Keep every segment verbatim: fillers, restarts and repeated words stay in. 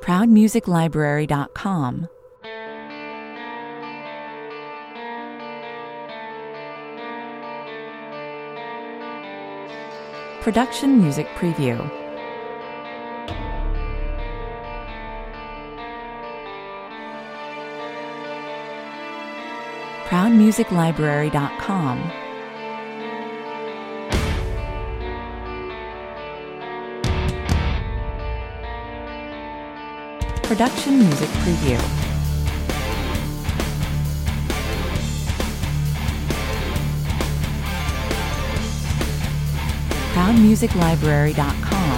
proud music library dot com. Production Music Preview. proud music library dot com. Production Music Preview. proud music library dot com.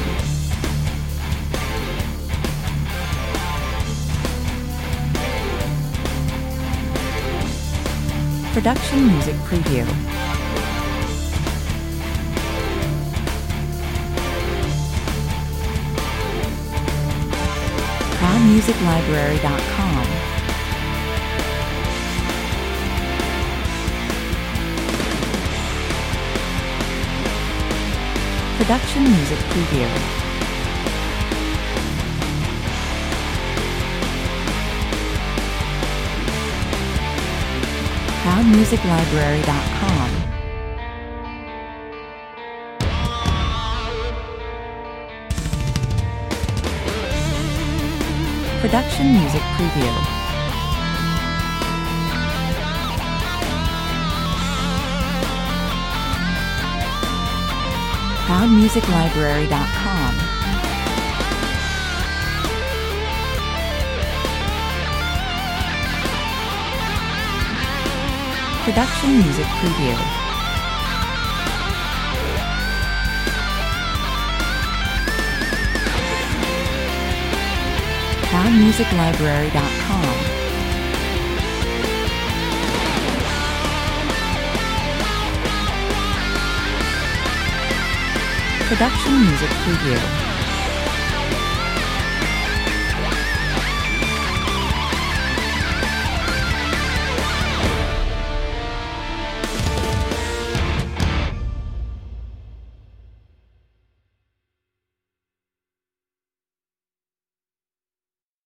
Production Music Preview. proud music library dot com. Production Music Preview. proud music library dot com. Production Music Preview. proud music library dot com. Production Music Preview. proud music library dot com. Production Music Preview.